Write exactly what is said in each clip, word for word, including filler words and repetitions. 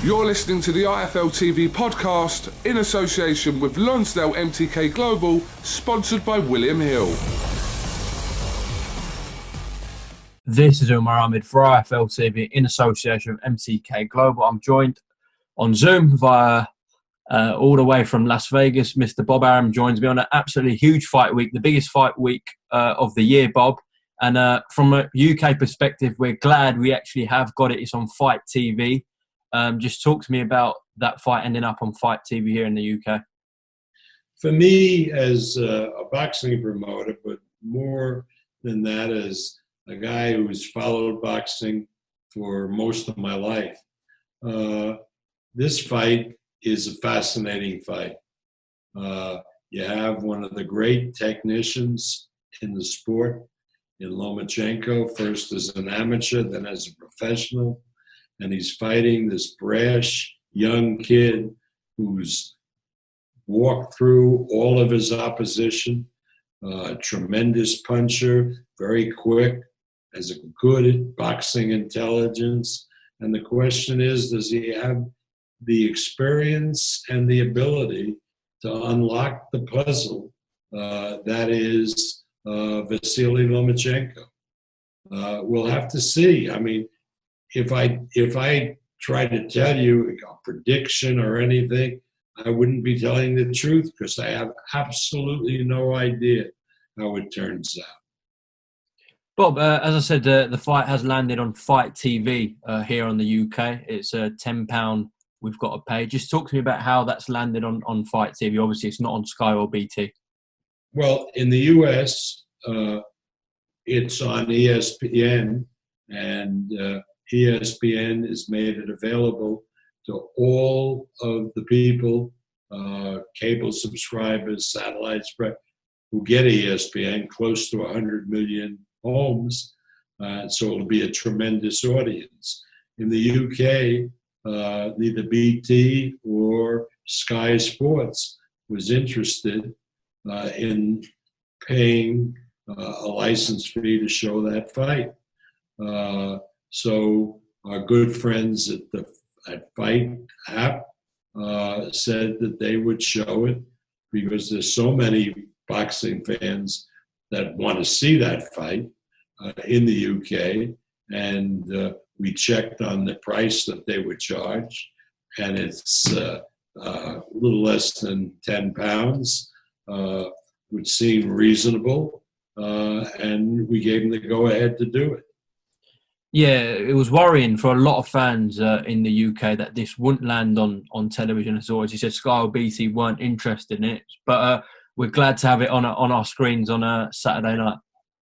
You're listening to the I F L T V podcast in association with Lonsdale M T K Global, sponsored by William Hill. This is Umar Ahmed for I F L T V in association with M T K Global. I'm joined on Zoom via uh, all the way from Las Vegas. Mister Bob Arum joins me on an absolutely huge fight week, the biggest fight week uh, of the year, Bob. And uh, from a U K perspective, we're glad we actually have got it. It's on Fight T V. Um, just talk to me about that fight ending up on Fight T V here in the U K. For me, as a, a boxing promoter, but more than that, as a guy who's followed boxing for most of my life, uh, this fight is a fascinating fight. Uh, you have one of the great technicians in the sport, in Lomachenko, first as an amateur, then as a professional. And he's fighting this brash young kid who's walked through all of his opposition, uh, tremendous puncher, very quick, has a good boxing intelligence. And the question is, does he have the experience and the ability to unlock the puzzle uh, that is uh, Vasily Lomachenko? Uh, we'll have to see. I mean, If I if I try to tell you a prediction or anything, I wouldn't be telling the truth because I have absolutely no idea how it turns out. Bob, uh, as I said, uh, the fight has landed on Fight T V uh, here on the U K. It's a ten pounds we've got to pay. Just talk to me about how that's landed on, on Fight T V. Obviously, it's not on Sky or B T. Well, in the U S, uh, it's on E S P N, and uh, E S P N has made it available to all of the people, uh, cable subscribers, satellite spread, who get E S P N, close to one hundred million homes. Uh, so it'll be a tremendous audience. In the U K, uh, neither B T or Sky Sports was interested uh, in paying uh, a license fee to show that fight. Uh, So our good friends at the at Fight app uh, said that they would show it because there's so many boxing fans that want to see that fight uh, in the U K. And uh, we checked on the price that they would charge, and it's uh, uh, a little less than ten pounds, uh, would seem reasonable. Uh, and we gave them the go-ahead to do it. Yeah, it was worrying for a lot of fans uh, in the U K that this wouldn't land on, on television. As always, he said Sky or B T weren't interested in it, but uh, we're glad to have it on on our screens on a Saturday night.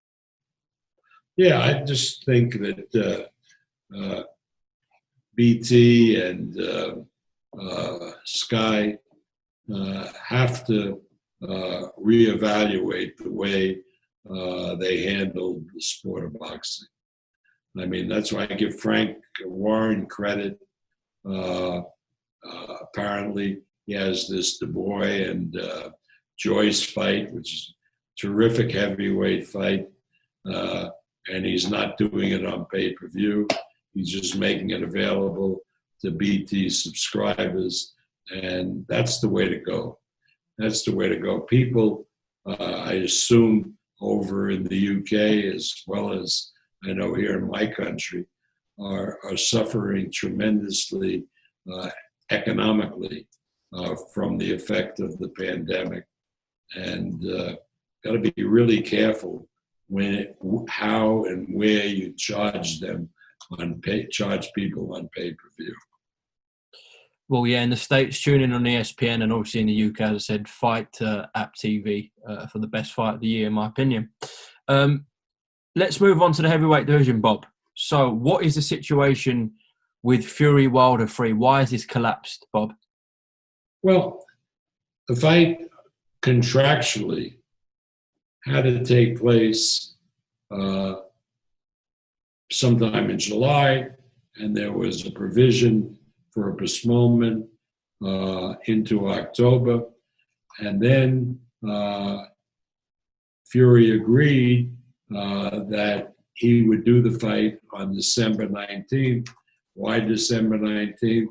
Yeah, I just think that uh, uh, B T and uh, uh, Sky uh, have to uh, reevaluate the way uh, they handled the sport of boxing. I mean, that's why I give Frank Warren credit. Uh, uh, apparently, he has this Du Bois and uh, Joyce fight, which is a terrific heavyweight fight, uh, and he's not doing it on pay-per-view. He's just making it available to B T subscribers, and that's the way to go. That's the way to go. People, uh, I assume, over in the U K as well as I know here in my country, are, are suffering tremendously uh, economically uh, from the effect of the pandemic. And uh, got to be really careful when, it, how and where you charge them on pay, charge people on pay-per-view. Well, yeah, in the States, tune in on E S P N, and obviously in the U K, as I said, Fight uh, App T V uh, for the best fight of the year, in my opinion. Um, Let's move on to the heavyweight division, Bob. So what is the situation with Fury Wilder three? Why has this collapsed, Bob? Well, the fight contractually had to take place uh, sometime in July, and there was a provision for a postponement uh, into October. And then uh, Fury agreed Uh, that he would do the fight on December nineteenth. Why December nineteenth?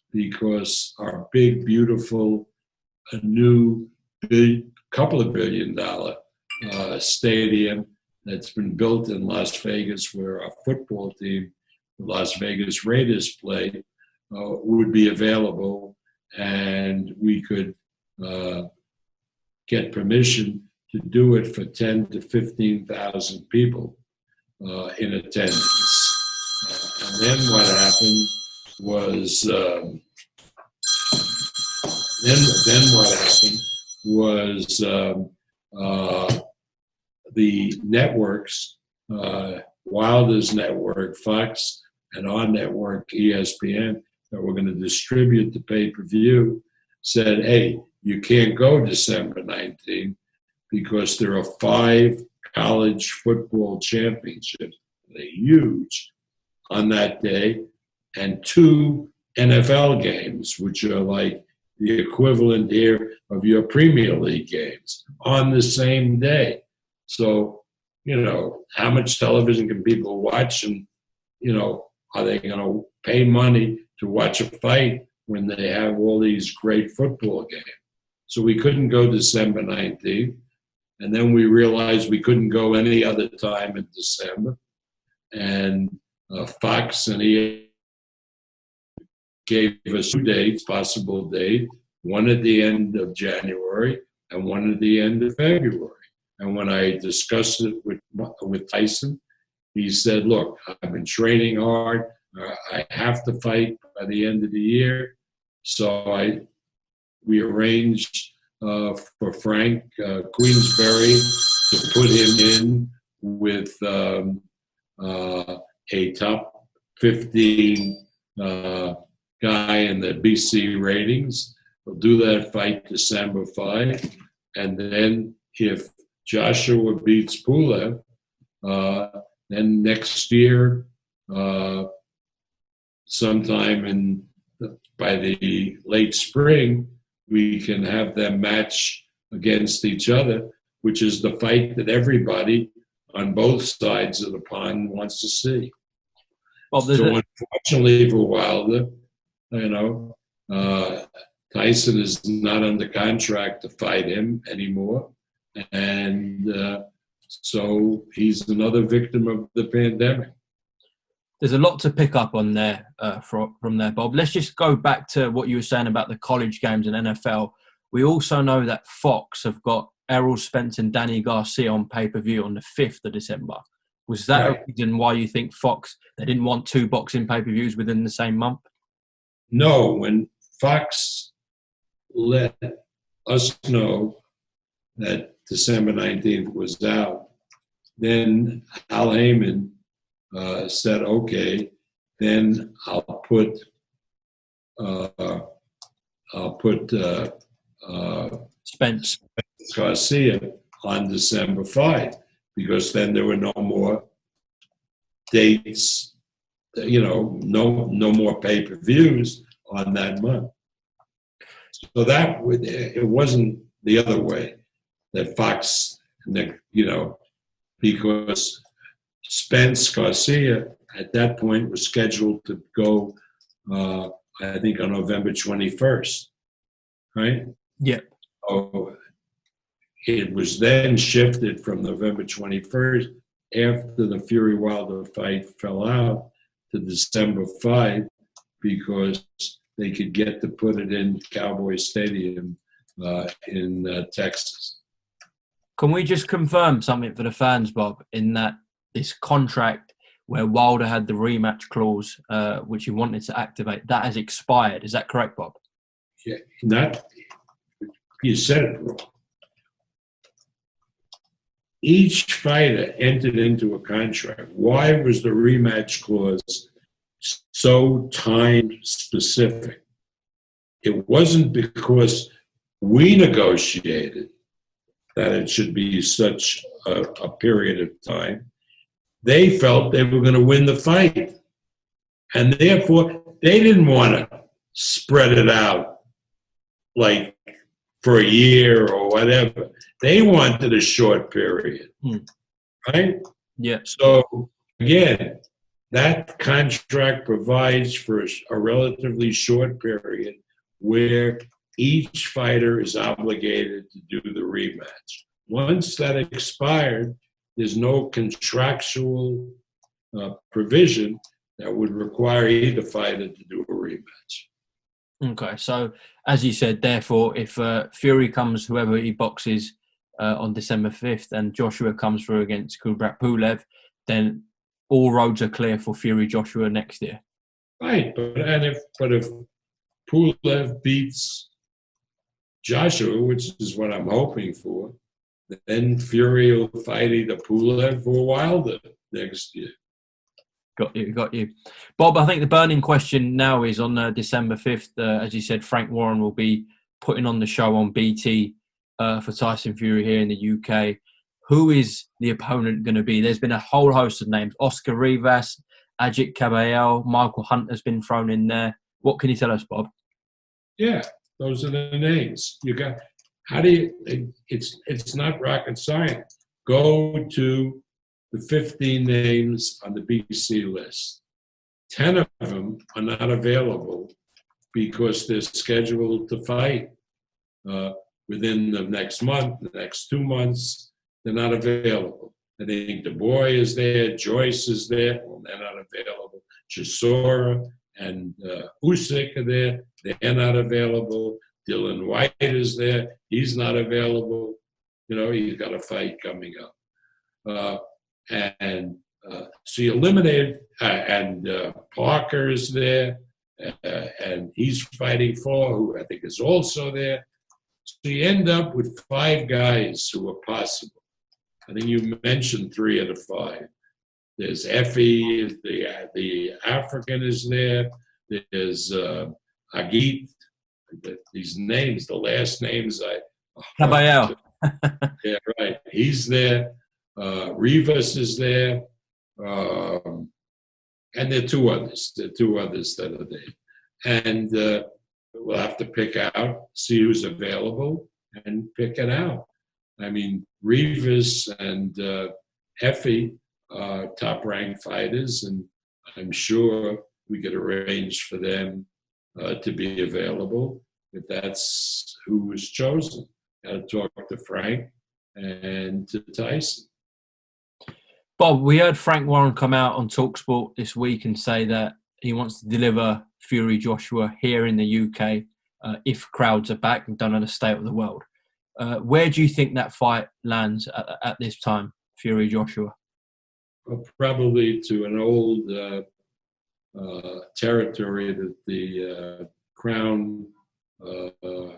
because our big, beautiful, a new big, couple of billion dollar uh, stadium that's been built in Las Vegas, where our football team, the Las Vegas Raiders, play, uh, would be available, and we could uh, get permission to do it for ten to fifteen thousand people uh, in attendance. Uh, and then what happened was, um, then then what happened was um, uh, the networks, uh, Wilder's network, Fox, and our network, E S P N, that were going to distribute the pay-per-view, said, hey, you can't go December nineteenth because there are five college football championships, they're huge, on that day, and two N F L games, which are like the equivalent here of your Premier League games, on the same day. So, you know, how much television can people watch? And, you know, are they going to pay money to watch a fight when they have all these great football games? So we couldn't go December nineteenth. And then we realized we couldn't go any other time in December. And uh, Fox and E gave us two dates, possible date, one at the end of January and one at the end of February. And when I discussed it with with Tyson, he said, look, I've been training hard. Uh, I have to fight by the end of the year. So I we arranged uh, for Frank uh, Queensberry to put him in with um, uh, a top fifteen uh, guy in the B C ratings. We'll do that fight December fifth. And then if Joshua beats Pulev, uh, then next year, uh, sometime in the, by the late spring, we can have them match against each other, which is the fight that everybody on both sides of the pond wants to see. Well, so a- unfortunately for Wilder, you know, uh, Tyson is not under contract to fight him anymore. And uh, so he's another victim of the pandemic. There's a lot to pick up on there uh, from, from there, Bob. Let's just go back to what you were saying about the college games and N F L. We also know that Fox have got Errol Spence and Danny Garcia on pay-per-view on the fifth of December. Was that right. a reason why you think Fox, they didn't want two boxing pay-per-views within the same month? No, when Fox let us know that December nineteenth was out, then Al Heyman uh, said, okay, then I'll put uh, I'll put uh, uh, Spence Garcia on December fifth, because then there were no more dates, you know, no no more pay-per-views on that month. So that would, it wasn't the other way, that Fox, you know, because Spence Garcia at that point was scheduled to go, uh, I think, on November twenty-first, right? Yeah. So it was then shifted from November twenty-first, after the Fury Wilder fight fell out, to December fifth, because they could get to put it in Cowboy Stadium uh, in uh, Texas. Can we just confirm something for the fans, Bob, in that this contract where Wilder had the rematch clause, uh, which he wanted to activate, that has expired. Is that correct, Bob? Yeah, not, you said it wrong. Each fighter entered into a contract. Why was the rematch clause so time specific? It wasn't because we negotiated that it should be such a, a period of time. They felt they were going to win the fight. And therefore, they didn't want to spread it out like for a year or whatever. They wanted a short period, hmm. right? Yeah. So, again, that contract provides for a, a relatively short period where each fighter is obligated to do the rematch. Once that expired, there's no contractual uh, provision that would require either fighter to do a rematch. Okay, so as you said, therefore, if uh, Fury comes, whoever he boxes uh, on December fifth, and Joshua comes through against Kubrat Pulev, then all roads are clear for Fury Joshua next year. Right, but and if but if Pulev beats Joshua, which is what I'm hoping for, then Fury will fight either Pulev or Wilder next year. Got you, got you. Bob, I think the burning question now is on uh, December fifth, uh, as you said, Frank Warren will be putting on the show on B T uh, for Tyson Fury here in the U K. Who is the opponent going to be? There's been a whole host of names. Oscar Rivas, Ajit Caballel, Michael Hunt has been thrown in there. What can you tell us, Bob? Yeah, those are the names. You got, how do you, it's, it's not rocket science. Go to the fifteen names on the B C list. ten of them are not available because they're scheduled to fight uh, within the next month, the next two months. They're not available. I think Du Bois is there, Joyce is there. Well, they're not available. Chisora and uh, Usyk are there. They're not available. Dylan White is there. He's not available. You know, he's got a fight coming up. Uh, and uh, so you eliminated, uh, and uh, Parker is there, uh, and he's fighting for, who I think is also there. So you end up with five guys who are possible. I think you mentioned three of the five. There's Effie, the the African is there. There's uh, Agit. These names, the last names I. Caballel. Yeah, right. He's there. Uh, Rivas is there, um, and there are two others. There are two others that are there, and uh, we'll have to pick out, see who's available, and pick it out. I mean, Rivas and uh, Effie are top-ranked fighters, and I'm sure we could arrange for them uh, to be available if that's who was chosen. Got to talk to Frank and to Tyson. Bob, we heard Frank Warren come out on TalkSport this week and say that he wants to deliver Fury Joshua here in the U K uh, if crowds are back and done at a state of the world. Uh, where do you think that fight lands at, at this time, Fury Joshua? Well, probably to an old uh, uh, territory that the uh, Crown uh,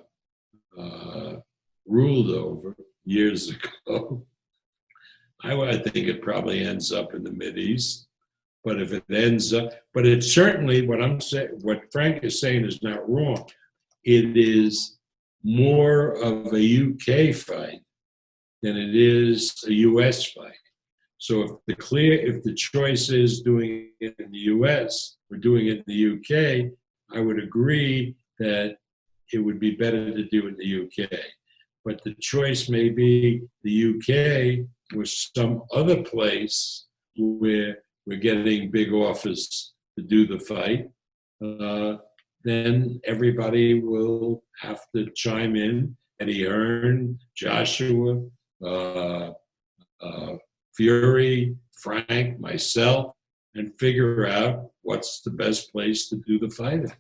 uh, ruled over years ago. I, I think it probably ends up in the Mideast, but if it ends up, but it's certainly what I'm saying. What Frank is saying is not wrong. It is more of a U K fight than it is a U S fight. So if the clear, if the choice is doing it in the U S or doing it in the U K, I would agree that it would be better to do it in the U K. But the choice may be the U K or some other place where we're getting big offers to do the fight. Uh, then everybody will have to chime in. Eddie Hearn, Joshua, uh, uh, Fury, Frank, myself, and figure out what's the best place to do the fighting.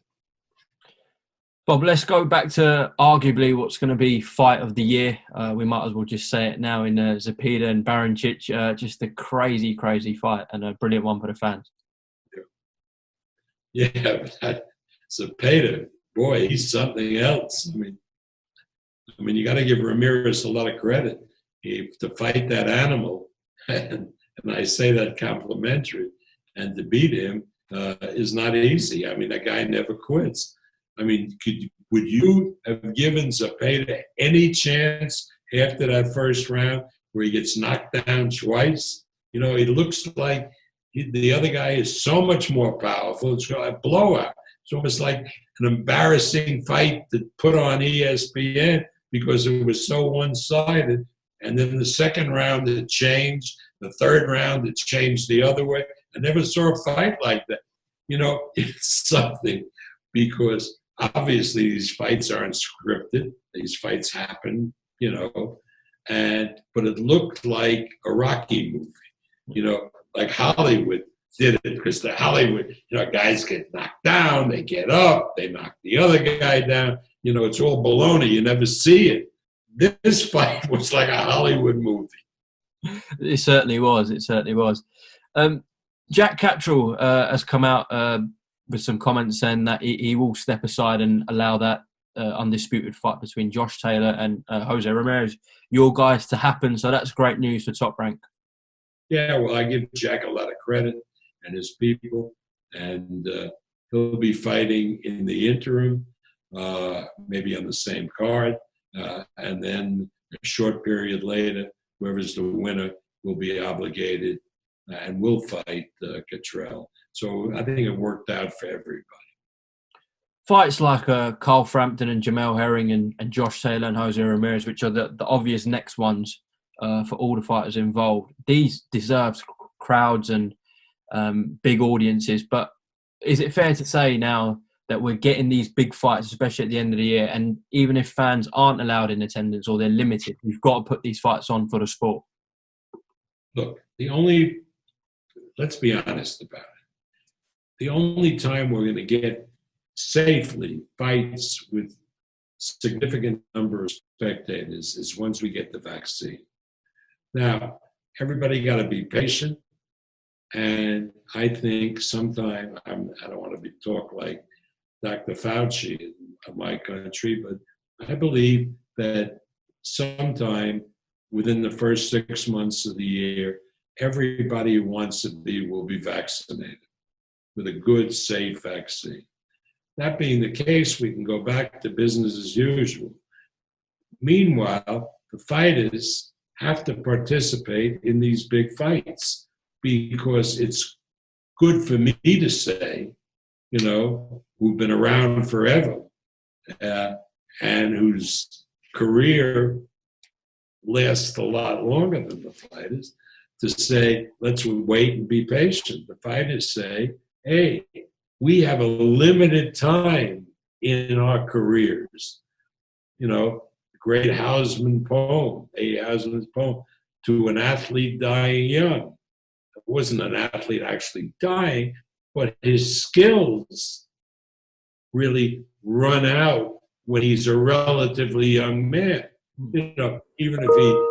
Bob, let's go back to arguably what's going to be fight of the year. Uh, we might as well just say it now in uh, Zepeda and Barancic. Uh, just a crazy, crazy fight and a brilliant one for the fans. Yeah, yeah, but Zepeda, boy, he's something else. I mean, I mean, you got to give Ramirez a lot of credit. He, to fight that animal, and, and I say that complimentary, and to beat him uh, is not easy. I mean, that guy never quits. I mean, could, would you have given Zepeda any chance after that first round where he gets knocked down twice? You know, it looks like he, the other guy is so much more powerful. It's a blowout. It's almost like an embarrassing fight to put on E S P N because it was so one-sided. And then the second round, it changed. The third round, it changed the other way. I never saw a fight like that. You know, it's something because obviously these fights aren't scripted. These fights happen, you know, and but it looked like a Rocky movie, you know, like Hollywood did it because the Hollywood, you know, guys get knocked down, they get up, they knock the other guy down. You know, it's all baloney. You never see it. This fight was like a Hollywood movie. It certainly was. It certainly was. Um, Jack Catterall uh, has come out uh, with some comments saying that he, he will step aside and allow that uh, undisputed fight between Josh Taylor and uh, Jose Ramirez, your guys, to happen. So that's great news for Top Rank. Yeah, well, I give Jack a lot of credit and his people, and uh, he'll be fighting in the interim, uh, maybe on the same card, uh, and then a short period later, whoever's the winner will be obligated uh, and will fight uh, Catterall. So I think it worked out for everybody. Fights like uh, Carl Frampton and Jamel Herring and, and Josh Taylor and Jose Ramirez, which are the, the obvious next ones uh, for all the fighters involved, these deserve crowds and um, big audiences. But is it fair to say now that we're getting these big fights, especially at the end of the year, and even if fans aren't allowed in attendance or they're limited, we've got to put these fights on for the sport? Look, the only, let's be honest about it, the only time we're going to get safely fights with significant number of spectators is once we get the vaccine. Now, everybody got to be patient, and I think sometime, I'm, I don't want to be talk like Doctor Fauci of my country, but I believe that sometime within the first six months of the year, everybody who wants to be will be vaccinated with a good, safe vaccine. That being the case, we can go back to business as usual. Meanwhile, the fighters have to participate in these big fights because it's good for me to say, you know, who've been around forever uh, and whose career lasts a lot longer than the fighters, to say, let's wait and be patient. The fighters say, hey, we have a limited time in our careers. You know, the great Hausman poem, A. Hausman's poem, to an athlete dying young. It wasn't an athlete actually dying, but his skills really run out when he's a relatively young man. You know, even if he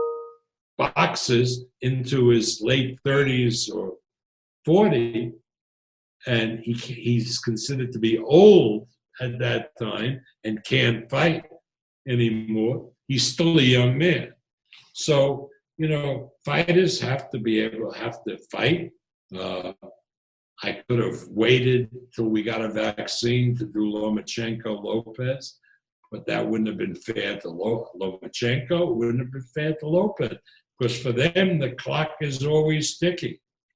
boxes into his late thirties or forty, and he he's considered to be old at that time and can't fight anymore, he's still a young man. So, you know, fighters have to be able to have to fight. Uh, I could have waited till we got a vaccine to do Lomachenko Lopez, but that wouldn't have been fair to Lomachenko. It wouldn't have been fair to Lopez, because for them, the clock is always ticking.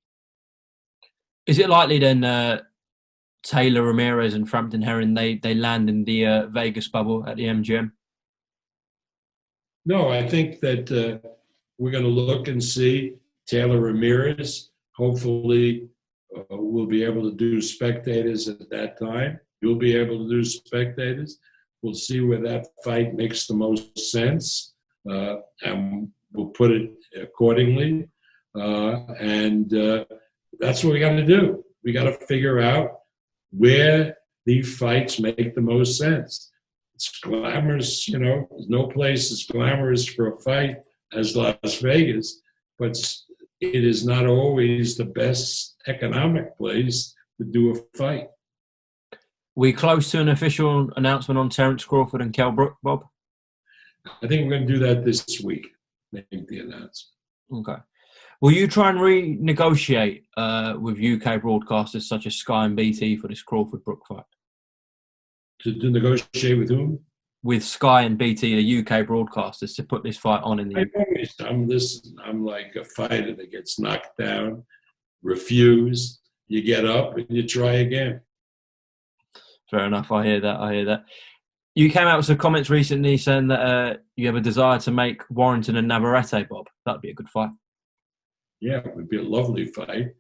Is it likely then uh, Taylor, Ramirez and Frampton Herring, they, they land in the uh, Vegas bubble at the M G M? No, I think that uh, we're going to look and see Taylor Ramirez. Hopefully, uh, we'll be able to do spectators at that time. You'll be able to do spectators. We'll see where that fight makes the most sense, uh, and we'll put it accordingly. Uh, and uh, that's what we got to do. We got to figure out where these fights make the most sense. It's glamorous, you know, there's no place as glamorous for a fight as Las Vegas, but it is not always the best economic place to do a fight. We close to an official announcement on Terence Crawford and Kell Brook, Bob? I think we're going to do that this week, make the announcement. Okay. Will you try and renegotiate uh, with U K broadcasters such as Sky and B T for this Crawford-Brook fight? To, to negotiate with whom? With Sky and B T, the U K broadcasters, to put this fight on in the I always, I'm listen, I'm like a fighter that gets knocked down, refused, you get up and you try again. Fair enough, I hear that, I hear that. You came out with some comments recently saying that uh, you have a desire to make Warrington and Navarrete, Bob. That'd be a good fight. Yeah, it would be a lovely fight.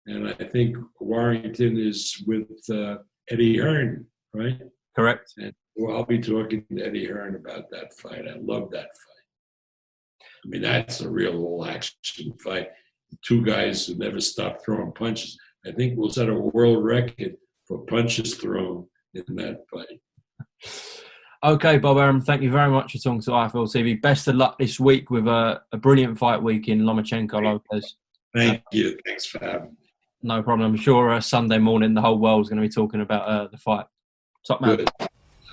and I think Warrington is with uh, Eddie Hearn, right? Correct. And well, I'll be talking to Eddie Hearn about that fight. I love that fight. I mean, that's a real old action fight. Two guys who never stop throwing punches. I think we'll set a world record for punches thrown in that fight. Okay, Bob Arum, thank you very much for talking to I F L T V. Best of luck this week with a, a brilliant fight week in Lomachenko Lopez. Thank you. Thanks for having me. No problem. I'm sure uh, Sunday morning the whole world's going to be talking about uh, the fight. Top man. Good.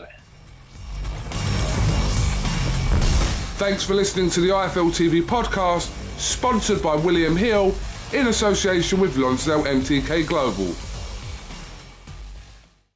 Thanks for listening to the I F L T V podcast, sponsored by William Hill in association with Lonsdale M T K Global.